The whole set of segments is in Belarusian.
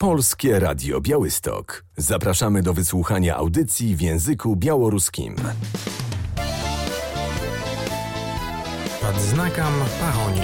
Polskie Radio Białystok. Zapraszamy do wysłuchania audycji w języku białoruskim. Pod znakiem Pahoni.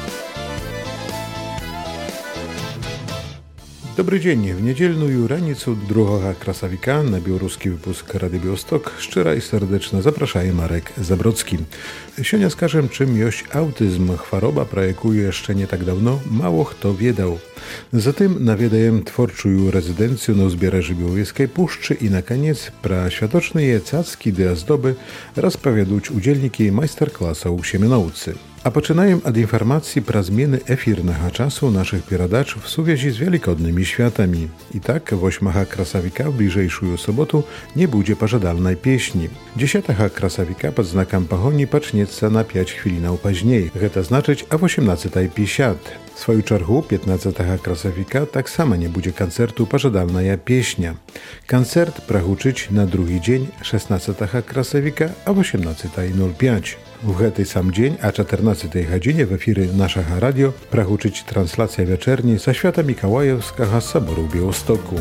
Dobry dzień. W niedzielną ranicę 2 krasawika na białoruski wypusk Radio Białystok szczera i serdeczna zapraszaje Marek Zabrocki. Siąnia skażem, czym jość autyzm. Chwaroba projekuje jeszcze nie tak dawno, mało kto wiedał. Zatem nawiedajem tworczую rezydencję na uzbieżu Białowieskiej Puszczy i na koniec praświadoczne je cacki diazdoby rozpowiadać udzielniki majsterklasów siemienaucy. A poczynajem od informacji pra zmiany efirnego czasu naszych pieradaczów w suwiezi z wielkodnymi światami. I tak 8 krasawika w bliżejszą sobotu nie będzie pożadalnej pieśni. 10 krasawika pod znakiem Pahoni pacznieca na 5 chwilin później. To znaczyć a w 18:50. W swoją czergu 15 krasawika tak samo nie będzie koncertu pożadalna pieśnia. Koncert prahuczyć na drugi dzień 16 krasawika a w 18:05. W tej sam dzień, a 14 godzinie w efiry naszego radio prahuczyć translacja wieczerni ze świata Mikołajewskiego Soboru w Białostoku.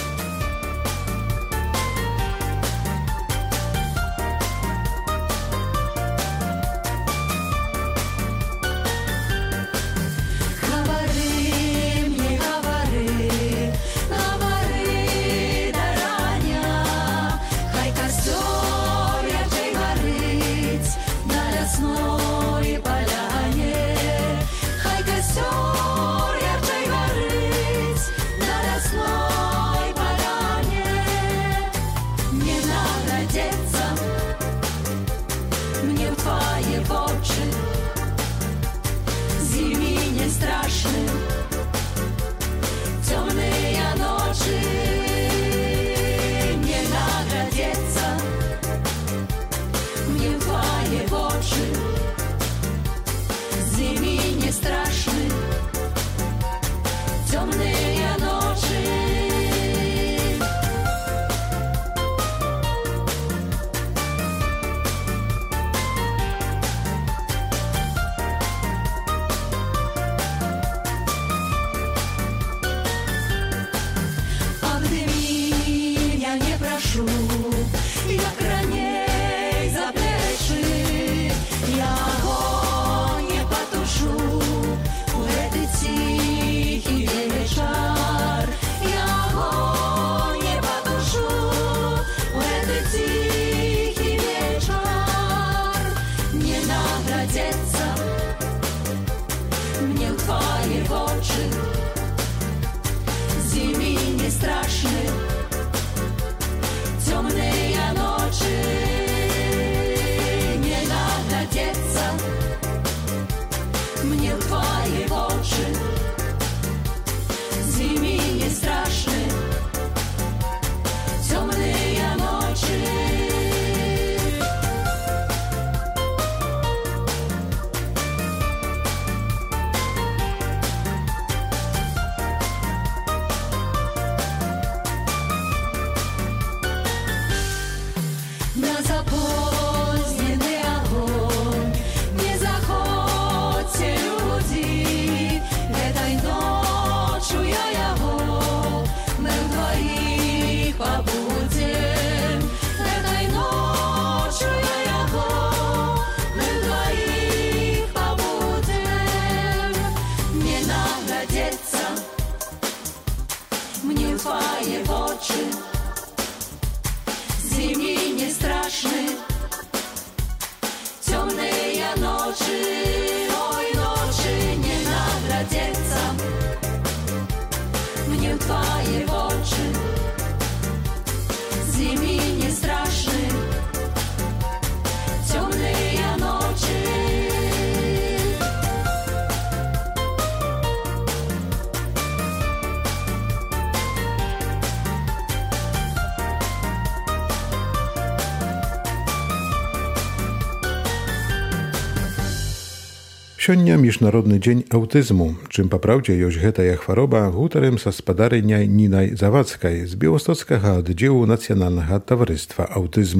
Siądnia Międzynarodny Dzień Autyzmu, czym poprawdzie joś hetaja chwaroba hutorem sa spadarynia Ninaj Zawadzkaj z Białostockiego Oddziału Nacjonalnego Towarzystwa Autyzmu.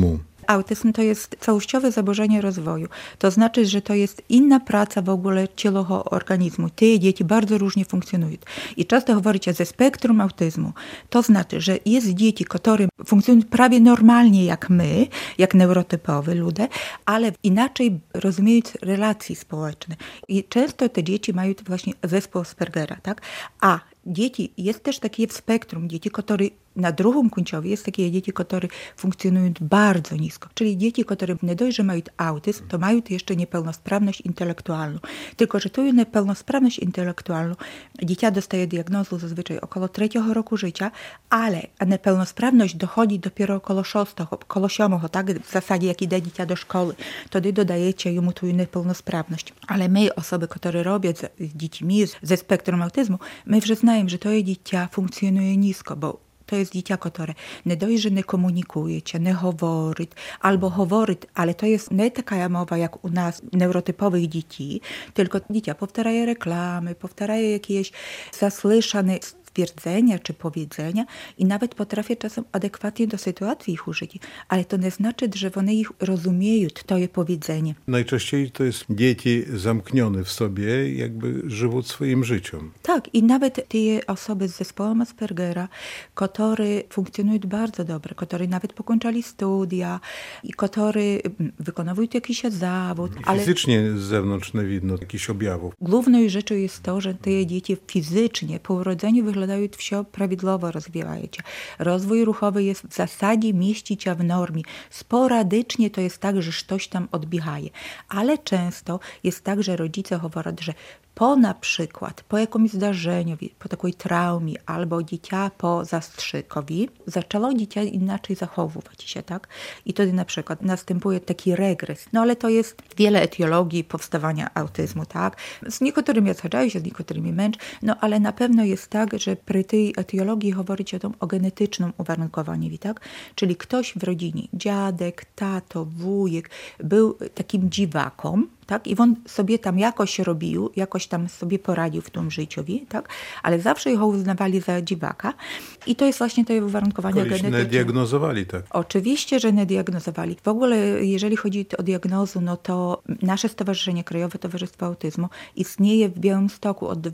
autyzm to jest całościowe zaburzenie rozwoju. To znaczy, że to jest inna praca w ogóle cielego organizmu. Te dzieci bardzo różnie funkcjonują. I często mówicie ze spektrum autyzmu. To znaczy, że jest dzieci, które funkcjonują prawie normalnie jak my, jak neurotypowe ludzie, ale inaczej rozumieją relacji społeczne. I często te dzieci mają właśnie zespół Aspergera, tak? A dzieci, jest też takie w spektrum dzieci, które na drugim końcowie jest takie dzieci, które funkcjonują bardzo nisko. Czyli dzieci, które nie dość, że mają autyzm, to mają jeszcze niepełnosprawność intelektualną. Tylko, że tą niepełnosprawność intelektualną dziecko dostaje diagnozę zazwyczaj około 3 roku życia, ale niepełnosprawność dochodzi dopiero około 6, około 7, tak? W zasadzie jak idzie dziecko do szkoły, wtedy dodajecie mu tą niepełnosprawność. Ale my, osoby, które robią z dziećmi ze spektrum autyzmu, my już znajemy, że to dziecko funkcjonuje nisko, bo to jest dziecko, które nie dość, że nie komunikuje, nie mówi, albo mówi, ale to jest nie taka mowa jak u nas neurotypowych dzieci, tylko dziecko powtarza reklamy, powtarza jakieś zasłyszane stwierdzenia czy powiedzenia i nawet potrafię czasem adekwatnie do sytuacji ich użyć. Ale to nie znaczy, że one ich rozumieją, to je powiedzenie. Najczęściej to jest dzieci zamknione w sobie, jakby żywą swoim życiem. Tak, i nawet te osoby z zespołem Aspergera, które funkcjonują bardzo dobrze, które nawet pokończyli studia i które wykonują jakiś zawód. Fizycznie z zewnątrz nie widno jakichś objawów. Główną rzeczą jest to, że te dzieci fizycznie po urodzeniu wyglądają все prawidłowo rozwijają się. Rozwój ruchowy jest w zasadzie mieści się w normie. Sporadycznie to jest tak, że coś tam odbiegaje. Ale często jest tak, że rodzice mówią, że na przykład po jakimś zdarzeniu, po takiej traumie albo dziecko po zastrzykowi zaczęło dziecko inaczej zachowywać się, tak? I wtedy na przykład następuje taki regres. No ale to jest wiele etiologii powstawania autyzmu, tak? Z niektórymi zgadzają się, z niektórymi męcz, no ale na pewno jest tak, że przy tej etiologii mówić o genetycznym uwarunkowaniu, tak? Czyli ktoś w rodzinie, dziadek, tato, wujek, był takim dziwakom, tak? I on sobie tam jakoś robił, jakoś tam sobie poradził w tym życiu, tak? Ale zawsze go uznawali za dziwaka. I to jest właśnie to uwarunkowanie genetyczne. Nie diagnozowali, tak? Oczywiście, że nie diagnozowali. W ogóle, jeżeli chodzi o diagnozę, no to nasze Stowarzyszenie Krajowe Towarzystwo Autyzmu istnieje w Białymstoku od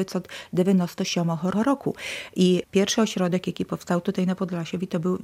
1997 roku. I pierwszy ośrodek, jaki powstał tutaj na Podlasiewi, to był w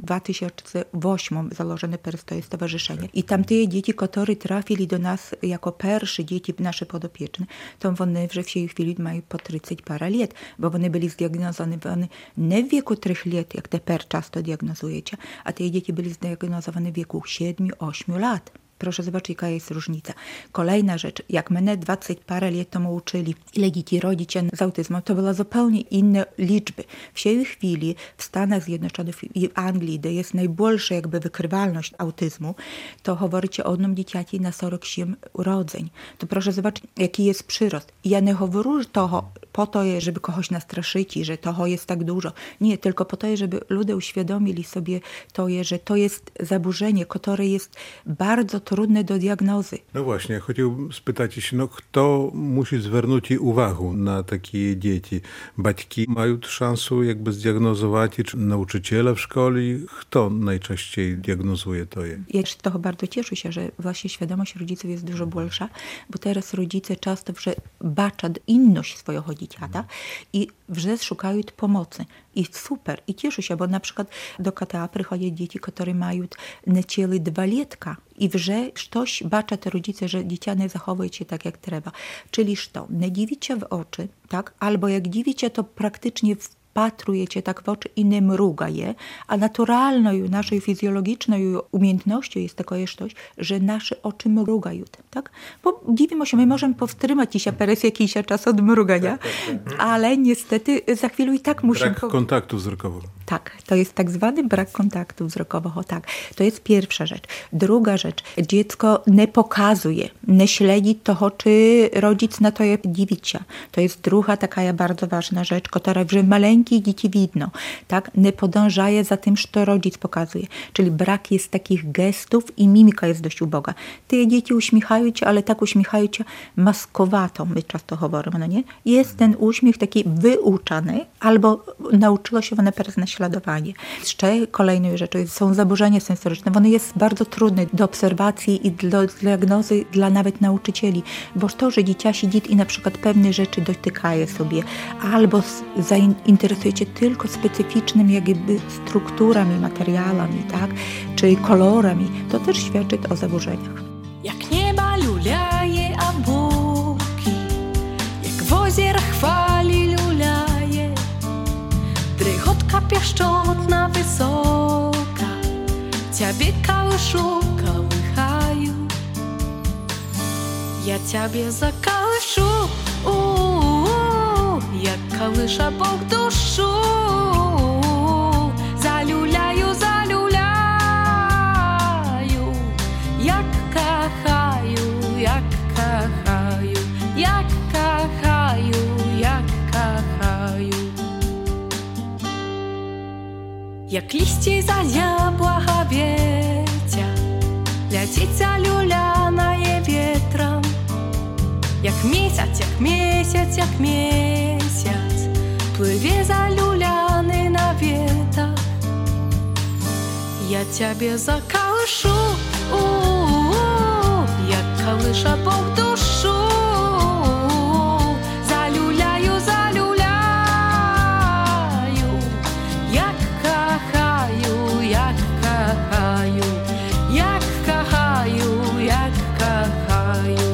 2008 założony przez to stowarzyszenie. I tam te dzieci, które trafili do nas jako pierwsze dzieci nasze podopieczne, to one w tej chwili mają po 30 parę lat, bo one byli zdiagnozowane nie w wieku 3 lat, jak teraz często diagnozujecie, a te dzieci byli zdiagnozowane w wieku 7-8 lat. Proszę zobaczyć, jaka jest różnica. Kolejna rzecz, jak mnie 20 parę lat temu uczyli, ile dzieci rodzi się z autyzmem, to były zupełnie inne liczby. W tej chwili w Stanach Zjednoczonych i w Anglii, gdzie jest najbolsza jakby wykrywalność autyzmu, to mówicie o jednym dzieciaci na 47 urodzeń. To proszę zobaczyć, jaki jest przyrost. I ja nie mówię toho po to, żeby kogoś nastraszyć i że toho jest tak dużo. Nie, tylko po to, żeby ludzie uświadomili sobie to, że to jest zaburzenie, które jest bardzo trudne do diagnozy. No właśnie, chciałbym spytać się, kto musi zwrócić uwagę na takie dzieci? Batki mają szansę jakby zdiagnozować, czy nauczyciele w szkole? Kto najczęściej diagnozuje to je? Ja z tego bardzo cieszę się, że właśnie świadomość rodziców jest dużo bolsza, bo teraz rodzice często baczą inność swojego dzieciaka i wrze szukają pomocy. I super, i cieszę się, bo na przykład do KTA przychodzą dzieci, które mają niecałe 2 latka i wrze coś bacza te rodzice, że dziecię nie zachowuje się tak, jak trzeba. Czyli co? Nie dziwicie w oczy, tak? Albo jak dziwicie, to praktycznie wpatrujecie tak w oczy i nie mruga je, a naturalną naszą fizjologiczną umiejętnością jest takie coś, że nasze oczy mrugają, tak? Bo dziwimy się, my możemy powstrzymać się przez jakiś czas od mrugania, ale niestety za chwilę i tak musimy... Brak kontaktu wzrokowego. Tak, to jest tak zwany brak kontaktu wzrokowego, tak. To jest pierwsza rzecz. Druga rzecz, dziecko nie pokazuje, nie śledzi toho, czy rodzic na to je dziwicie. To jest druga taka bardzo ważna rzecz, która w maleńkim maleńkich dzieci widno, tak, nie podążaje za tym, co rodzic pokazuje. Czyli brak jest takich gestów i mimika jest dość uboga. Te dzieci uśmiechają się, ale tak uśmiechają się maskowato, my często mówimy, no nie? Jest ten uśmiech taki wyuczany, albo nauczyło się one przez naśladowanie. Jeszcze kolejną rzeczą są zaburzenia sensoryczne. One jest bardzo trudne do obserwacji i do diagnozy dla nawet nauczycieli, bo to, że dziecię siedzi i na przykład pewne rzeczy dotykaje sobie, albo zainteresuje się tylko specyficznymi jakby strukturami, materiałami, tak, czy kolorami, to też świadczy o zaburzeniach. Jak nieba luляje обоки, jak w озеро chwali luляje, дреготка pieszczotna wysoka, ciebie kołyшу, kołychaju. Ja ciebie zakołyшу, jak kołysza Bóg duszu. Zaluляю, zaluляю, jak kochaju, jak kochaju, jak kochaju, jak kochaju. Jak liście zadiabła wiecia, lecica luляна je ветром. Jak miesiąc, jak miesiąc, jak miesiąc, pływie zaluляny na wietach. Ja ciebie zakołyшу, jak kołysza Bóg duszu. Zaluляю, zaluляю, jak kochaju, jak kochaju, jak kochaju, jak kochaju.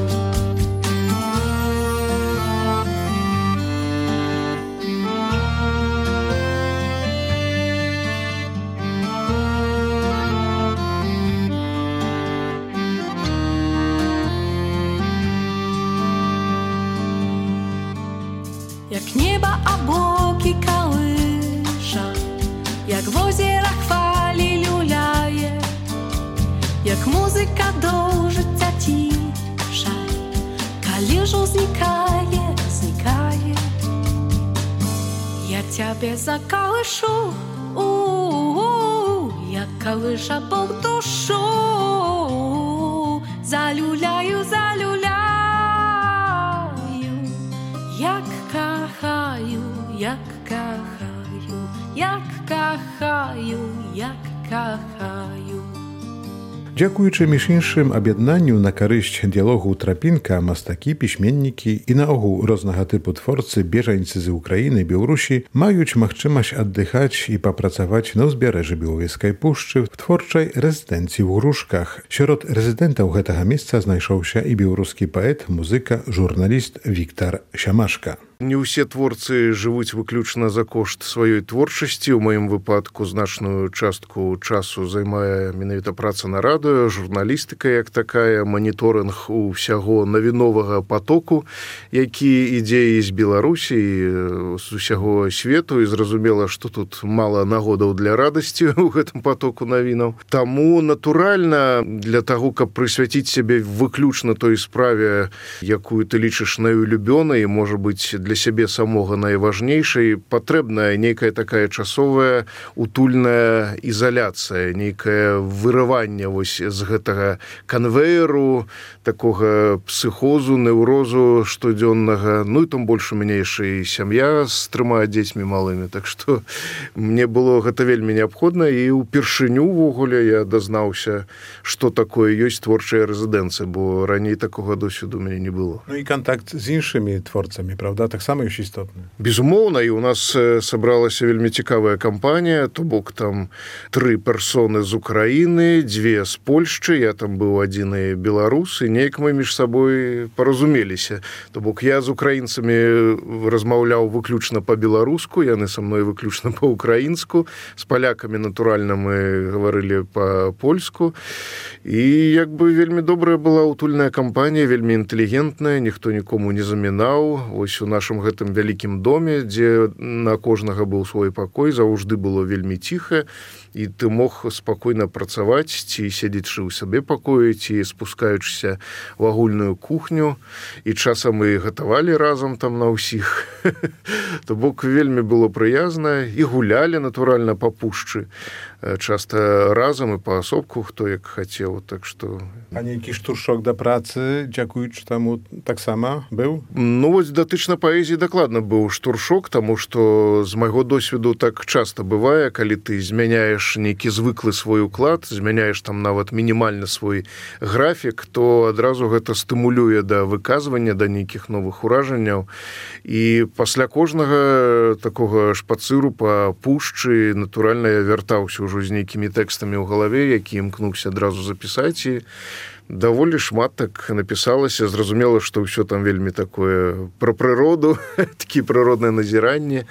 Jak nieba obłoki kołysza, jak w озеро chwali luляje, jak muzyka do życia cisza, kależu znikaje, znikaje. Ja ciebie zakołyшу, jak kołysza Bóg duszu. Zaluляю, zaluляю, jak kochaju, jak kochaju, jak kochaju, jak kochaju. Дзякуючы між іншым аб'яднанню на карысць дыялогу трапінка мастакі, пісьменнікі і наогул рознага тыпу творцы, бежанцы з Украіны, Беларусі маюць магчымасць аддыхаць і папрацаваць на ўзбярэжжы Белавежскай пушчы в творчай рэзідэнцыі ў Грушках. Сярод рэзідэнтаў гэтага месца знайшоўся і беларускі паэт, музыка, журналіст Віктар Сямашка. Не ўсе творцы жывуць выключна за кошт сваёй творчасці. У маім выпадку значную частку часу займае менавіта праца на радыё, журналістыка як такая, маніторынг усяго навіновага потоку, які ідзе з Беларусі, з усяго свету, і зразумела, што тут мала нагодаў для радасці ў гэтым потоку навінаў. Таму, натуральна, для таго, каб прысвяціць сябе выключна той справе, якую ты лічыш найулюбёнай, можа быць, для сябе самога найважнейшай, патрэбная нейкая такая часовая утульная ізаляцыя, нейкае вырыванне вось з гэтага канвееру, такога псіхозу, неўрозу штодзённага. Ну і там больш у мяне яшчэ і сям'я з 3 дзецьмі малымі, так што мне было гэта вельмі неабходна, і ўпершыню ўвогуле я дазнаўся, што такое ёсць творчая рэзідэнцыя, бо раней такога досведу у мяне не было. Ну і контакт з іншымі творцамі, правда, таксама ёсць істотны. Безумоўна, і у нас сабралася вельмі цікавая кампанія, то бок там 3 персоны з Украіны, 2 з Польшчы, я там быў адзіны беларус, і неяк мы між сабой паразумеліся. То бок я з украінцамі размаўляў выключна па-беларуску, яны са мной выключна па-украінску, з палякамі, натуральна, мы гаварылі па-польску, і як бы вельмі добрая была утульная кампанія, вельмі інтэлігентная, ніхто нікому не замінаў. Вось у нашым нашым гэтым вялікім доме, дзе на кожнага быў свой пакой, заўжды было вельмі ціха, і ты мог спакойна працаваць, ці седзячы ў сабе пакоі, ці спускаючыся ў агульную кухню, і часам мы гатавалі разам там на ўсіх. То бок вельмі было прыязна, і гулялі, натуральна, па пушчы. Часта разам і паасобку, хто як хацеў, так што... А нейкі штуршок да працы, дзякуючы таму, таксама быў? Ну, вось датычна паэзіі дакладна быў штуршок, таму што з майго досведу так часта бывае, калі ты змяняеш нейкі звыклы свой уклад, змяняеш там нават мінімальна свой графік, то адразу гэта стымулюе да выказвання, да нейкіх новых уражанняў. І пасля кожнага такога шпацыру па пушчы, натуральна, я вяртаўся ўжо з нейкімі тэкстамі ў галаве, які імкнуўся адразу запісаць, і даволі шмат так напісалася. Зразумела, што ўсё там вельмі такое пра прыроду, такі прыроднае назіранне,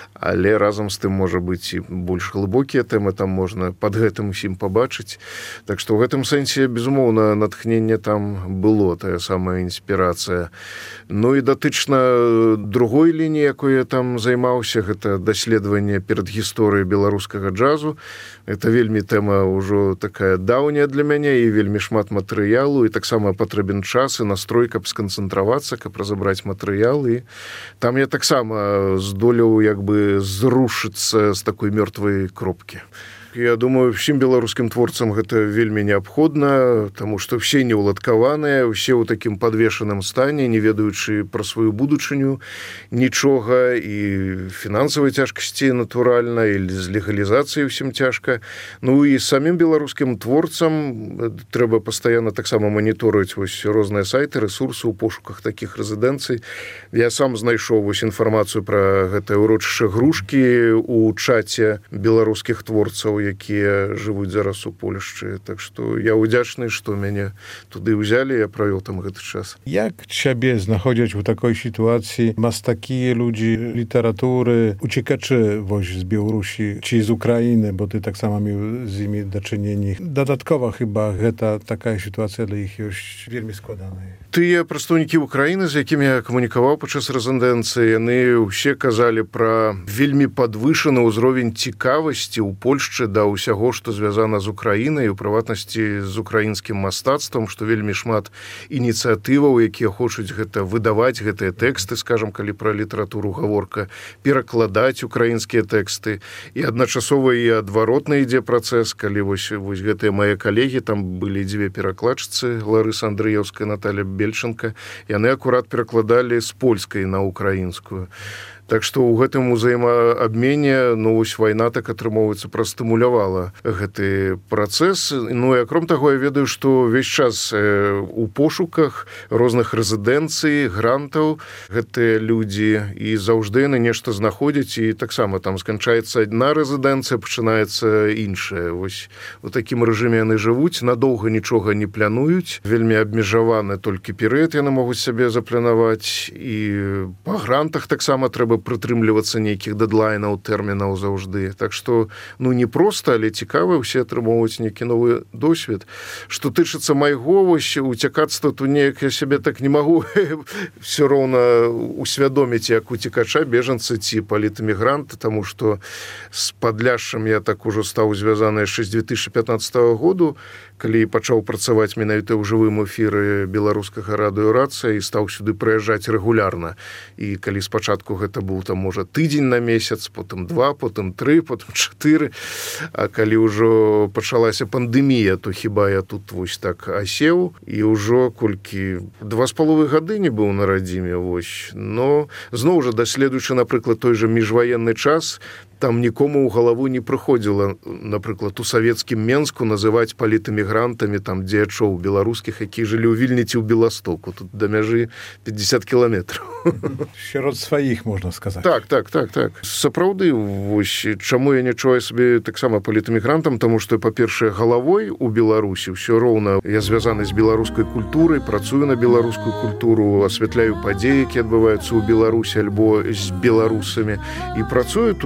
але разам з тым, можа быць, і больш глыбокія тэмы там можна пад гэтым усім пабачыць. Так што ў гэтым сэнсе, безумоўна, натхненне там было, тая самая інспірацыя. Ну і датычна другой лініі, якой я там займаўся, гэта даследаванне перадгісторыі беларускага джазу. Гэта вельмі тэма ўжо такая даўняя для мяне, і вельмі шмат матэрыялу, і таксама патрэбен час і настрой, каб сканцэнтравацца, каб разабраць матэрыял. І там я таксама здолеў як бы зрушыцца з такой мёртвай кропкі. Я думаю, всім беларускім творцам гэта вельмі неабходна, таму што все неўладкаваныя, усе ў такім падвешаным стане, не ведаючы пра сваю будучыню нічога, і фінансавай цяжкасці, натуральна, і з легалізацыяй усім цяжка. Ну і самім беларускім творцам трэба пастаянна таксама маніторыць вось розныя сайты, рэсурсы ў пошуках такіх рэзідэнцый. Я сам знайшоў вось інфармацыю пра гэтае ўрочышча Грушкі ў чаце беларускіх творцаў, якія жывуць зараз у Польшчы. Так што я ўдзячны, што мяне туды ўзялі, я правёў там гэты час. Як цябе знаходзяць у такой сітуацыі мастакі, людзі літаратуры, уцекачы вось з Беларусі ці з Украіны, бо ты таксама меў з імі дачыненні. Дадаткова хіба гэта такая сітуацыя для іх ёсць вельмі складаная. Тыя прадстаўнікі Украіны, з якімі я камунікаваў падчас рэзідэнцыі, яны ўсе казалі пра вельмі падвышаны ўзровень цікавасці ў Польшчы да ўсяго, што звязана з Украінай, у прыватнасці з украінскім мастацтвам, што вельмі шмат ініцыятываў, якія хочуць гэта выдаваць, гэтыя тэксты, скажам, калі пра літаратуру гаворка, перакладаць украінскія тэксты. І адначасова і адваротна ідзе працэс, калі вось гэтыя мае калегі, там былі дзве перакладчыцы, Ларыса Андрыеўская, Наталя Бельченко, яны акурат перакладалі з польскай на украінскую. Так што ў гэтым узаемаабмене, ну, вось вайна так атрымоўваецца прастымулявала гэты працэс. Ну, і акром таго, я ведаю, што ўвесь час у пошуках розных рэзідэнцый, грантаў гэтыя людзі, і заўжды яны нешта знаходзяць, і таксама там сканчаецца адна рэзідэнцыя, пачынаецца іншая. Вось у такім рэжыме яны жывуць, надоўга нічога не плануюць, вельмі абмежаваны толькі перыяд яны могуць сабе запланаваць, і па грантах таксама трэба прытрымлівацца нейкіх дэдлайнаў, тэрмінаў заўжды. Так што, ну, не проста, але цікава, усе атрымоўваюць нейкі новы досвед. Што тычыцца майго, вось уцякацтва, то неяк я сябе так не магу все роўна усвядоміць як уцекача, бежанца ці палітэмігранта, таму што з Падляшшам я так ужо стаў звязаны яшчэ з 2015 году, калі пачаў працаваць менавіта ў жывым эфіры беларускага радыё «Рацыя» і стаў сюды прыязджаць рэгулярна. І калі спачатку гэта быў там, можа, тыдзень на месяц, потым 2, потым 3, потым 4. А калі ўжо пачалася пандэмія, то хіба я тут вось так асеў, і ўжо колькі 2,5 гады не быў на радзіме, вось. Но зноў жа, даследуючы, напрыклад, той жа міжваенны час, там нікому ў галаву не прыходзіла, напрыклад, у савецкім Менску называць палітэмігрантамі там дзеячоў беларускіх, якія жылі ў Вільні ці ў Беластоку. Тут да мяжы 50 кіламетраў. Сярод сваіх, можна сказаць. Так. Сапраўды, вось чаму я не адчуваю сабе таксама палітэмігрантам, таму што, па-першае, галавой у Беларусі ўсё роўна я звязаны з беларускай культурай, працую на беларускую культуру, асвятляю падзеі, якія адбываюцца ў Беларусі альбо з беларусамі, і працую тут у Беларусі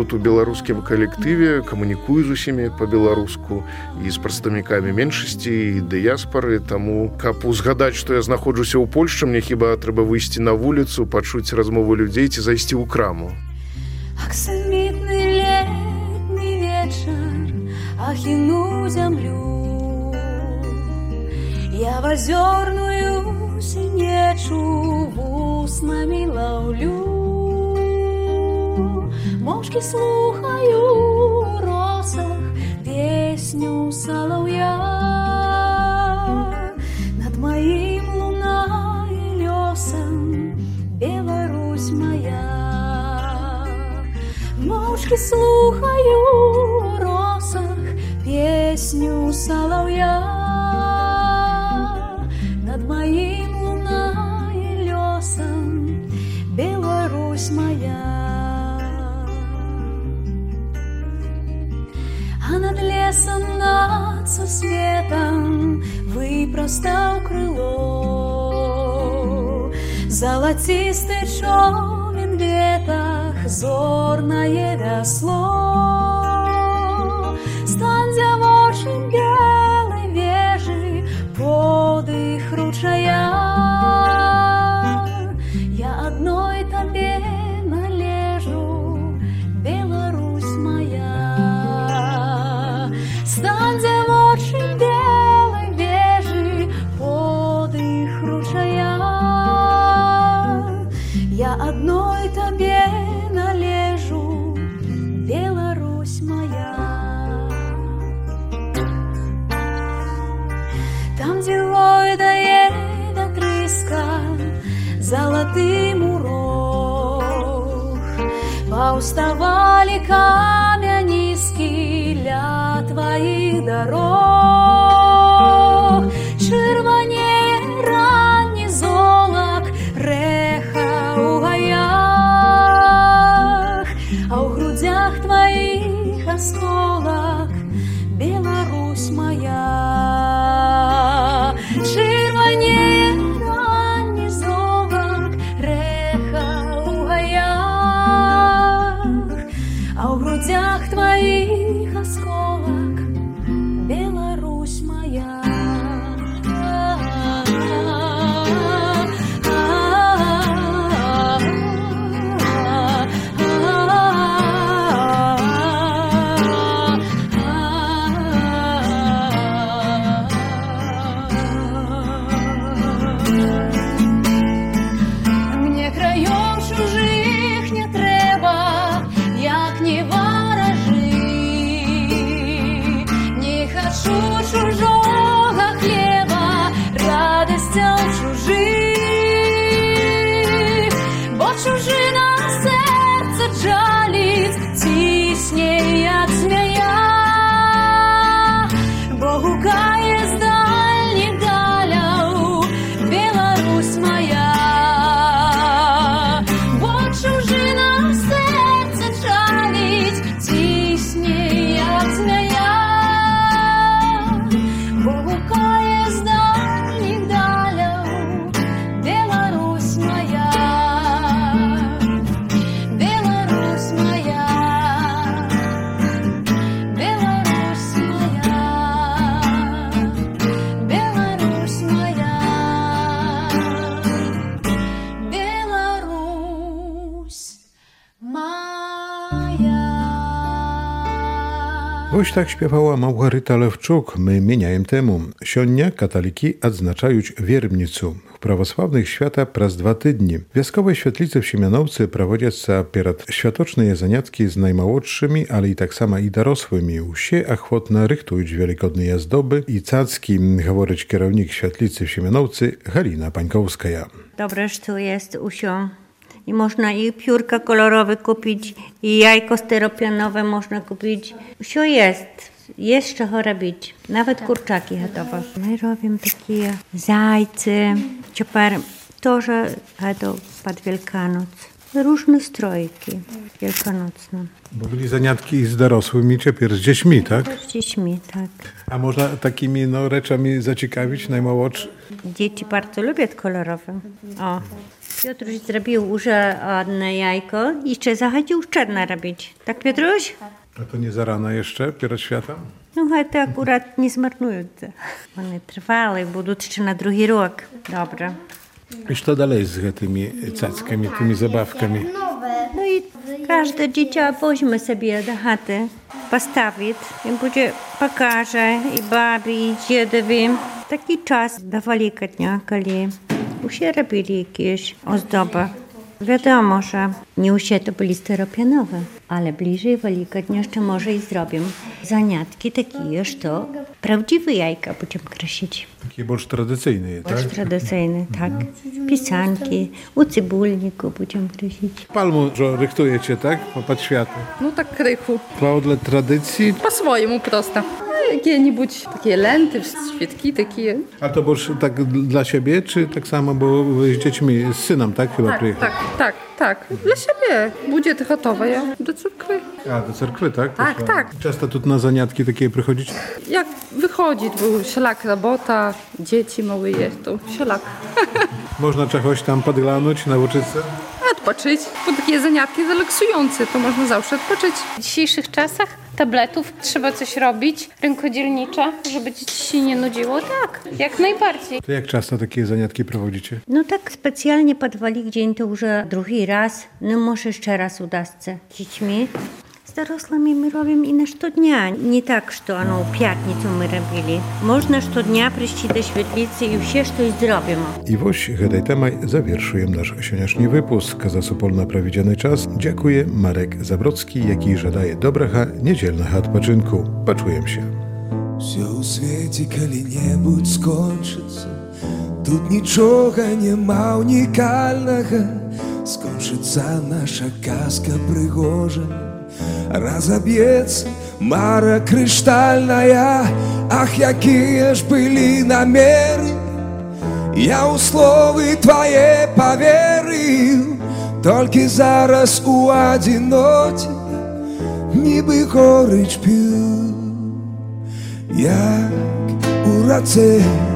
беларускім калектыве, камунікую з усімі па-беларуску і з прадстаўнікамі меншасці і дыяспары, таму каб узгадаць, што я знаходжуся ў Польшчы, мне хіба трэба выйсці на вуліцу, пачуць размову людзей ці зайсці ў краму. Аксамітны летні вечар ахіну зямлю, я в азёрную сінечу вуснамі лаўлю, мовчкі слухаю ў росах песню салаўя, над маім лунае лёсам Беларусь моя. Мовчкі слухаю ў росах песню салаўя, над маім лунае лёсам Беларусь моя. А над лесом, над сусветом выпростаў крыло, залацісты човен в ветах, зорнае вясло. Стань дзявочым белай вежы, подых ручая, я адной табе належу, Беларусь моя. Стань дзявочым белай вежы, подых ручая, я адной табе належу, Беларусь моя. Там, дзе войдае да трыска залатым урог, паўставалі камяніскі ля тваіх дарог. Чырванее ранні золак рэха ў гаях, а ў грудзях тваіх асколак, Беларусь моя. Чырванее ранні золак рэха ў гаях, а ў грудзях тваіх асколак, Беларусь моя. Мне краёў чужых не трэба, як не варажы. Не хачу чужога хлеба, радасцяў чужых, бо чужына сэрца жаліць, цісне як змяя, бо гукае з дальніх даляў, Беларусь моя. Бо чужына сэрца жаліць, цісне як змяя, бо гукае з дальніх даляў, Беларусь моя. Беларусь моя. Беларусь моя. Беларусь моя. Беларусь моя. Ось tak śpiewała Małgorzata Lewczuk. My mieniajem temu. Сёння католики адзначаюць Вербніцу. В православных świata праз 2 тыдні. Вясковай świetlicy w Siemianowcy проводяцца перад światoczne заняткі з наймалодшымі, але і таксама і дарослымі. Усе ахвотна рыхтуюць великодныя аздобы і цацкі, гаворыць кіраўнік świetlicy w Siemianowcy Halina Pańkowskaja. Dobre, że tu jest usio. I można i piórka kolorowe kupić, i jajko styropianowe można kupić. Usio jest. Jest czego robić. Nawet kurczaki gotowe. My robimy takie zajce. Ciepar тоже to pod Wielkanoc. Różne strojki wielkanocne. Bo byli zaniatki z dorosłymi, ciepер z dziećmi, tak? Z dziećmi, tak. A można takimi rzeczami zaciekawić najmłodszych? Dzieci bardzo lubią kolorowe. O, Piotruś zrobił już одне jajko i jeszcze zachodził czarna robić. Tak, Piotruś? A to nie za rano jeszcze, Pierać Świata? No, to akurat nie zmarnujące. One trwale, będą jeszcze na drugi rok. Dobra. I co dalej z tymi cackami, tymi zabawkami? No i każde dziecię weźmie sobie do chaty, postawić i będzie pokaże i babi, i dziedowi. Taki czas do Wielkodnia, kiedy już robili jakieś ozdoby. Wiadomo, że nie wszystkie to byli styropianowe, ale bliżej Wielkodnia jeszcze może i zrobię zaniatki takie, że to prawdziwe jajka będziemy krasić. Takie bardziej tradycyjne, tak? Tradycyjne, tak. Pisanki, u cybulniku będziemy krasić. Palmu, że rychtujecie, tak? Pod światło. Ну так криху. Dla tradycji. По-своєму просто. Які-небудь такі ленти, świetki такі. A to boż tak dla siebie, czy tak samo, bo wy z dziećmi, z synem, tak? Chyba przyjechał. Так. Для себе. Буде готове до церкви. A, do cerkwy, tak? Tak, To tak. Często tu na zaniatki takie przychodzić? Jak wychodzi, bo wszelak robota, dzieci małe jest, to wszelak. Można czegoś tam podglądać, nauczyć się? Odpoczyć, bo takie zaniatki relaksujące, to można zawsze odpoczyć. W dzisiejszych czasach tabletów trzeba coś robić, rękodzielnicza, żeby dzieci się nie nudziło. Tak, jak najbardziej. To jak często takie zaniatki prowadzicie? No tak specjalnie pod Wielkdzień to już drugi raz, no może jeszcze raz udasться z dziećmi. Z dorosłymi my robimy i na dnia. Nie tak, że ono w piątnicę my robili. Można dnia przyjść do świetlicy i все coś zrobimy. I woś hedej temaj zawierszujemy nasz sioniaszny wypust. Za supolna prawidziany czas dziękuję Marek Zabrocki, jaki żadaje dobracha niedzielnego odpoczynku. Poczujem się. Все у свете коли-небудь скончится, тут нічого нема унікального. Скончится наша казка пригожа, разобьется мара криштальная. Ах, якие ж были намеры, я у словы твоє поверил. Только зараз у одиноті ніби горич п'ю, як у раце,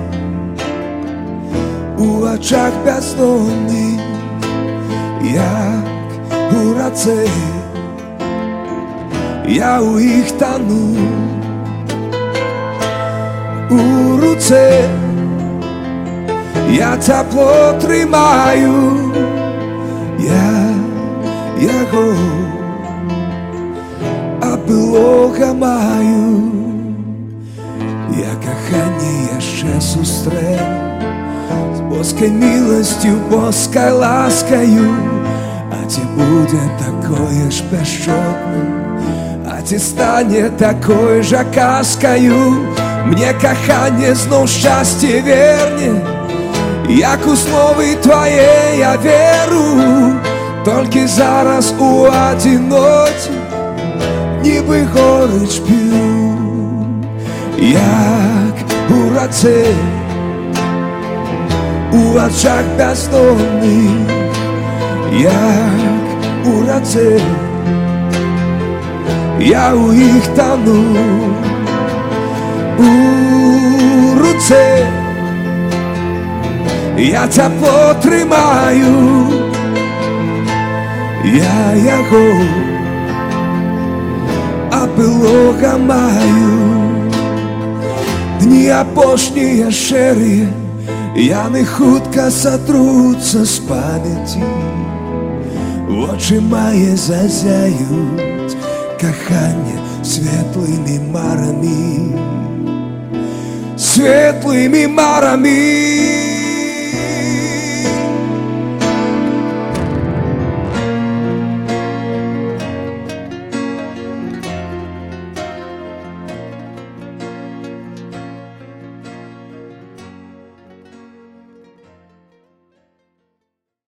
у очах бездонних, як у раце, я у їх тону. У руце я тепло тримаю, я його, а білога маю. Я кохання ще зустрів з боской милостью, боской ласкою, а ті буде такое ж безчетным, а ті стане такой же казкою. Мне кохання знов щастя верне, як у слові твоє я віру. Тільки зараз у одиноті ніби горич п'ю, як у раце, у очах бездонних, як у раце, я у їх тону. У руце я тепло тримаю, я його, а білога маю. Дні опошні шері, я не хутко сотруться з пам'яті. Очі мої зазяють кохання світлими марами, світлими марами.